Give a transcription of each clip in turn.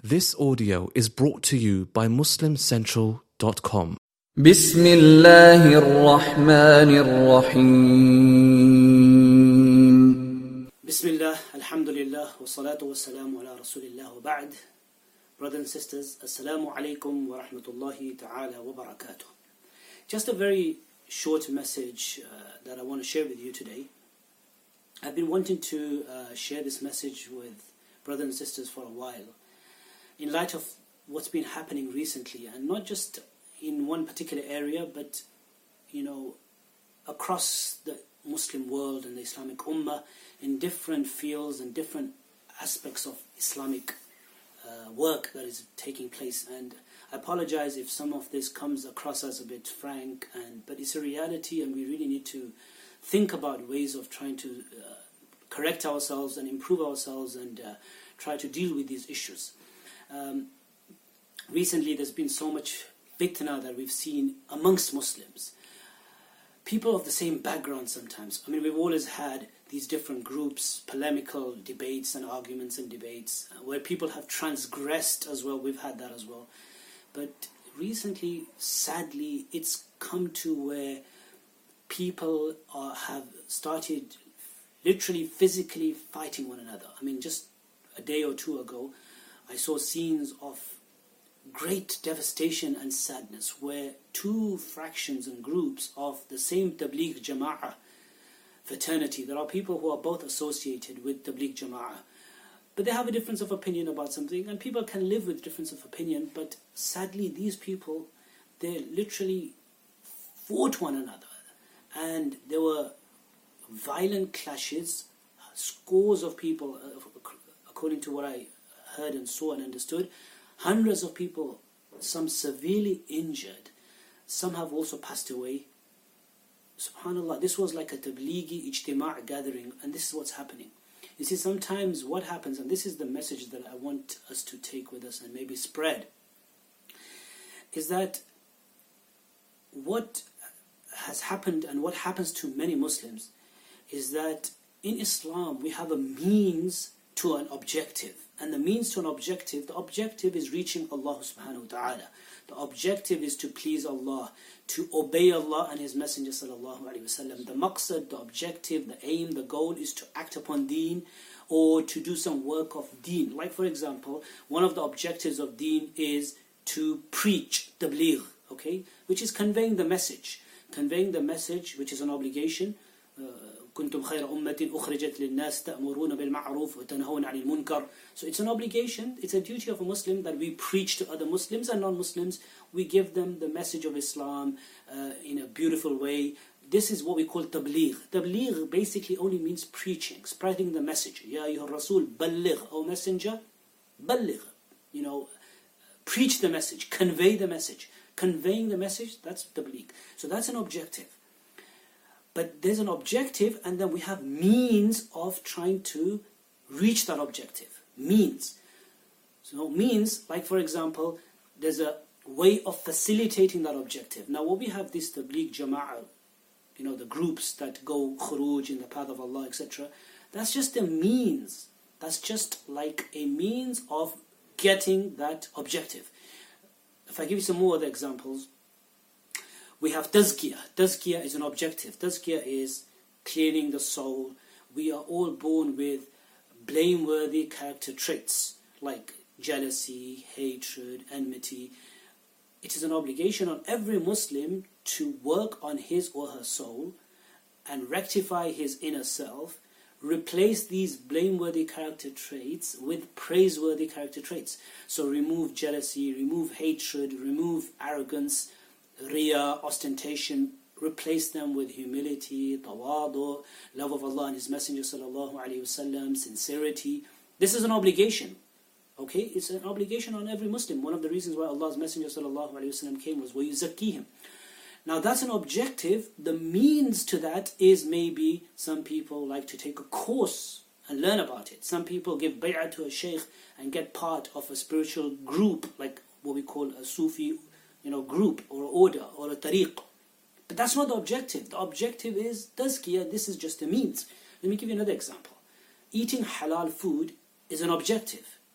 This audio is brought to you by MuslimCentral.com. بسم الله الرحمن الرحيم. Bismillah, alhamdulillah, wa salatu wa salamu ala rasulillah wa ba'd. Brothers and sisters, assalamu alaikum wa rahmatullahi ta'ala wa barakatuh. Just a very short message that I want to share with you today. I've been wanting to share this message with brothers and sisters for a while, in light of what's been happening recently, and not just in one particular area, but across the Muslim world and the Islamic Ummah, in different fields and different aspects of Islamic work that is taking place. And I apologize if some of this comes across as a bit frank, but it's a reality, and we really need to think about ways of trying to correct ourselves and improve ourselves and try to deal with these issues. Recently there's been so much fitna that we've seen amongst Muslims. People of the same background sometimes. I mean, we've always had these different groups, polemical debates and arguments and debates, where people have transgressed as well. We've had that as well. But recently, sadly, it's come to where people have started literally physically fighting one another. I mean, just a day or two ago, I saw scenes of great devastation and sadness where two fractions and groups of the same Tabligh Jama'ah fraternity, there are people who are both associated with Tabligh Jama'ah, but they have a difference of opinion about something, and people can live with difference of opinion, but sadly these people, they literally fought one another, and there were violent clashes. Scores of people, according to what I heard and saw and understood, hundreds of people, some severely injured, some have also passed away. SubhanAllah, this was like a Tablighi Ijtima' gathering, and this is what's happening. You see, sometimes what happens, and this is the message that I want us to take with us and maybe spread, is that what has happened and what happens to many Muslims is that in Islam we have a means to an objective. And the means to an objective, the objective is reaching Allah subhanahu wa ta'ala. The objective is to please Allah, to obey Allah and His Messenger sallallahu alayhi wa sallam. The maqsad, the objective, the aim, the goal is to act upon deen or to do some work of deen. Like for example, one of the objectives of deen is to preach, tabligh, okay? Which is conveying the message. Conveying the message, which is an obligation. كنتم خير أمة أخرجت للناس تأمرون بالمعروف وتنهون عن المنكر. So it's an obligation, it's a duty of a Muslim that we preach to other Muslims and non-Muslims. We give them the message of Islam in a beautiful way. This is what we call tabligh. Tabligh basically only means preaching, spreading the message. Ya ayyuha rasul balligh, O messenger, balligh. Preach the message, convey the message. Conveying the message, that's tabligh. So that's an objective. But there's an objective, and then we have means of trying to reach that objective. Means. So means, like for example, there's a way of facilitating that objective. Now what we have this Tabligh Jama'ah, the groups that go khuruj in the path of Allah, etc. That's just a means. That's just like a means of getting that objective. If I give you some more other examples, we have tazkiyah. Tazkiyah is an objective. Tazkiyah is cleaning the soul. We are all born with blameworthy character traits like jealousy, hatred, enmity. It is an obligation on every Muslim to work on his or her soul and rectify his inner self, replace these blameworthy character traits with praiseworthy character traits. So remove jealousy, remove hatred, remove arrogance, riya, ostentation, replace them with humility, tawadu, love of Allah and His Messenger sallallahu alayhi wasallam, sincerity. This is an obligation. Okay, it's an obligation on every Muslim. One of the reasons why Allah's Messenger sallallahu alayhi wasallam came was وَيُزَكِّيهِمْ. Now that's an objective. The means to that is maybe some people like to take a course and learn about it. Some people give bay'ah to a shaykh and get part of a spiritual group, like what we call a Sufi group or order or a tariq. But that's not the objective. The objective is tazkiyah. This is just a means. Let me give you another example. Eating halal food is an objective.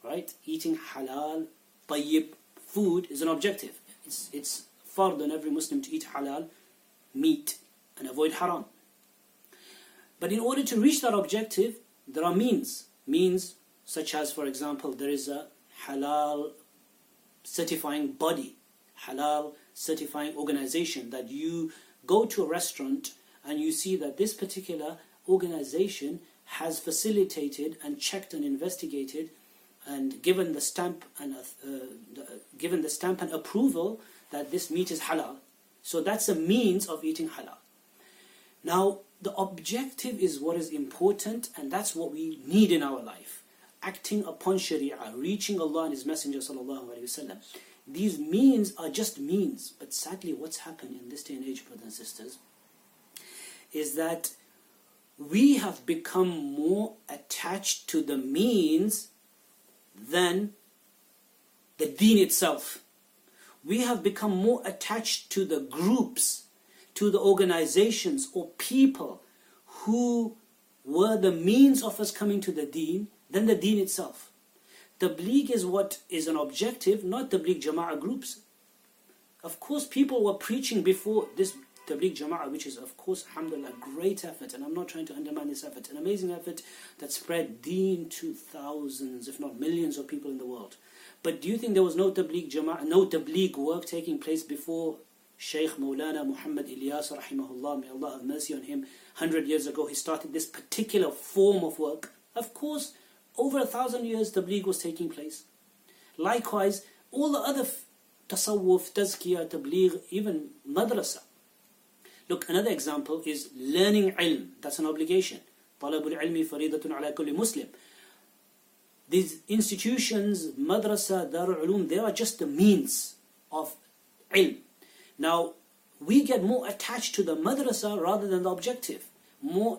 right? Eating halal, tayyib food is an objective. It's fard on every Muslim to eat halal meat and avoid haram. But in order to reach that objective, there are means such as, for example, there is a halal certifying body, halal certifying organization, that you go to a restaurant and you see that this particular organization has facilitated and checked and investigated and given the stamp and approval that this meat is halal. So that's a means of eating halal. Now, the objective is what is important, and that's what we need in our life. Acting upon Sharia, reaching Allah and His Messenger sallallahu alaihi wasallam. These means are just means, but sadly what's happened in this day and age, brothers and sisters, is that we have become more attached to the means than the deen itself. We have become more attached to the groups, to the organizations or people who were the means of us coming to the deen than the deen itself. Tabligh is what is an objective, not Tabligh Jama'ah groups. Of course, people were preaching before this Tabligh Jama'ah, which is, of course, alhamdulillah, a great effort, and I'm not trying to undermine this effort, an amazing effort that spread deen to thousands, if not millions of people in the world. But do you think there was no Tabligh Jama'ah, no Tabligh work taking place before Shaykh Maulana Muhammad Ilyas rahimahullah, may Allah have mercy on him, 100 years ago he started this particular form of work? Of course, over 1,000 years Tabligh was taking place. Likewise, all the other tasawwuf, tazkiyah, tabligh, even madrasa. Look, another example is learning ilm. That's an obligation. Talabul ilmi faridatun ala kulli Muslim. These institutions, madrasa, darul ulum, they are just the means of ilm. Now, we get more attached to the madrasa rather than the objective. More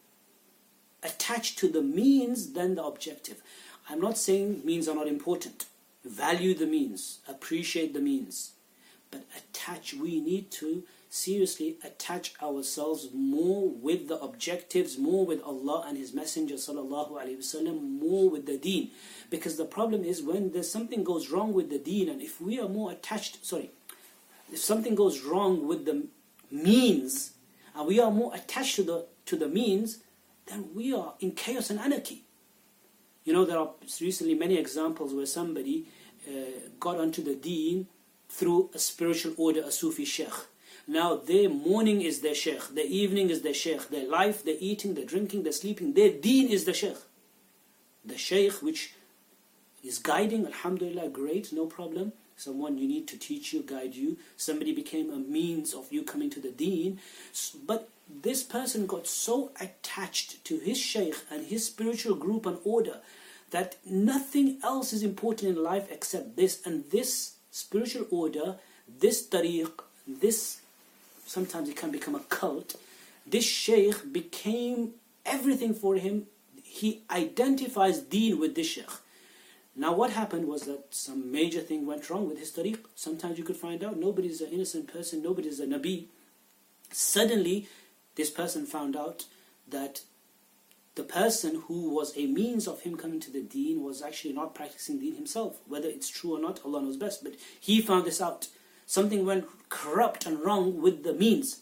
attached to the means than the objective. I'm not saying means are not important. Value the means, appreciate the means. But we need to seriously attach ourselves more with the objectives, more with Allah and His Messenger sallallahu alaihi wasallam, more with the deen. Because the problem is when there's something goes wrong with the deen, and if we are more attached, if something goes wrong with the means, and we are more attached to the means, then we are in chaos and anarchy. You know, there are recently many examples where somebody got onto the deen through a spiritual order, a Sufi sheikh. Now their morning is their sheikh, their evening is their sheikh, their life, their eating, their drinking, their sleeping, their deen is the sheikh. The sheikh which is guiding, alhamdulillah, great, no problem. Someone you need to teach you, guide you. Somebody became a means of you coming to the deen. But this person got so attached to his sheikh and his spiritual group and order that nothing else is important in life except this. And this spiritual order, this tariq, this, sometimes it can become a cult. This sheikh became everything for him. He identifies deen with this sheikh. Now what happened was that some major thing went wrong with his tariq. Sometimes you could find out nobody is an innocent person, nobody is a nabi. Suddenly, this person found out that the person who was a means of him coming to the deen was actually not practicing deen himself. Whether it's true or not, Allah knows best. But he found this out. Something went corrupt and wrong with the means.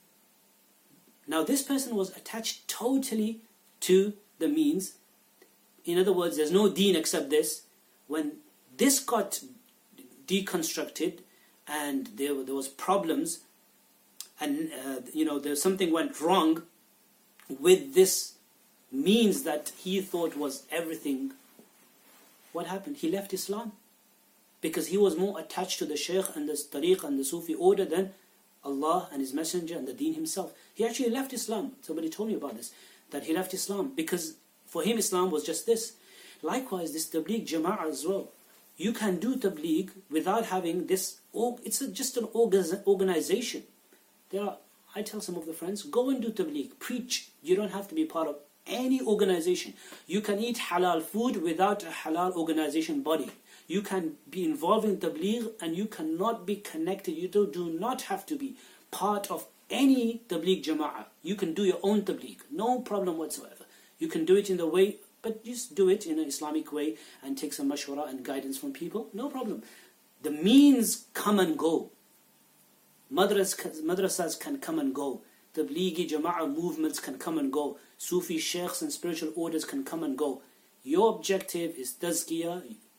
Now this person was attached totally to the means. In other words, there's no deen except this. When this got deconstructed and there was problems and there's something went wrong with this means that he thought was everything, what happened? He left Islam because he was more attached to the sheikh and the tariq and the Sufi order than Allah and His Messenger and the deen himself. He actually left Islam. Somebody told me about this, that he left Islam because for him Islam was just this. Likewise, this Tabligh Jama'ah as well. You can do Tabligh without having this. It's just an organization. I tell some of the friends, go and do Tabligh, preach. You don't have to be part of any organization. You can eat halal food without a halal organization body. You can be involved in Tabligh and you cannot be connected. You do not have to be part of any Tabligh Jama'ah. You can do your own Tabligh, no problem whatsoever. You can do it in the way but just do it in an Islamic way and take some mashwara and guidance from people, no problem. The means come and go. Madrasas can come and go. Tablighi Jama'ah movements can come and go. Sufi sheikhs and spiritual orders can come and go. Your objective is tazkiyah,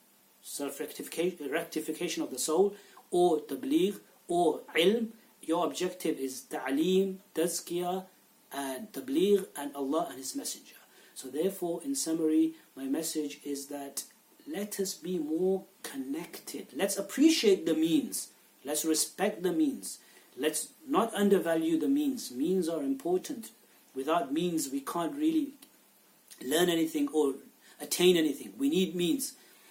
rectification of the soul, or tabligh, or ilm. Your objective is ta'aleem, tazkiyah, and tabligh, and Allah and His Messenger. So therefore, in summary, my message is that let us be more connected. Let's appreciate the means. Let's respect the means. Let's not undervalue the means. Means are important. Without means, we can't really learn anything or attain anything. We need means.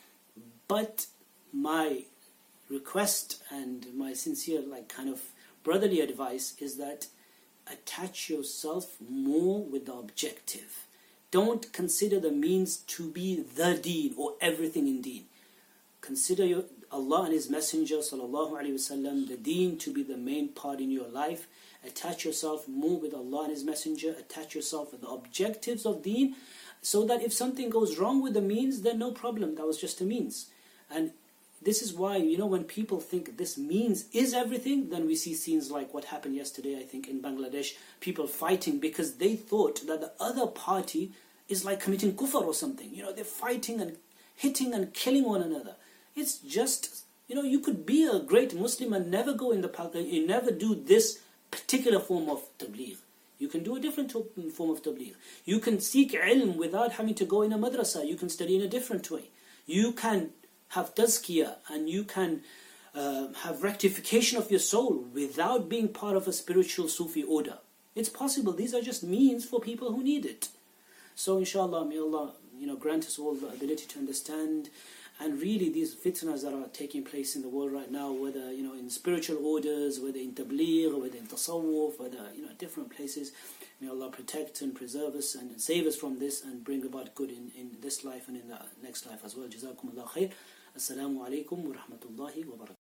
But my request and my sincere kind of brotherly advice is that attach yourself more with the objective. Don't consider the means to be the deen or everything in deen. Consider Allah and His Messenger sallallahu alaihi wasallam, the deen, to be the main part in your life. Attach yourself more with Allah and His Messenger. Attach yourself with the objectives of deen, so that if something goes wrong with the means, then no problem, that was just a means. And this is why, when people think this means is everything, then we see scenes like what happened yesterday, I think, in Bangladesh, people fighting because they thought that the other party is like committing kufr or something. They're fighting and hitting and killing one another. It's just, you could be a great Muslim and never go in the path, you never do this particular form of tabligh. You can do a different form of tabligh. You can seek ilm without having to go in a madrasa. You can study in a different way. You can have tazkiyah, and you can have rectification of your soul without being part of a spiritual Sufi order. It's possible. These are just means for people who need it. So inshallah, may Allah grant us all the ability to understand. And really, these fitnas that are taking place in the world right now, whether in spiritual orders, whether in tabligh, whether in tasawwuf, whether different places, may Allah protect and preserve us and save us from this and bring about good in this life and in the next life as well. Jazakumullah khair. Assalamu alaikum wa rahmatullahi wa barakatuh.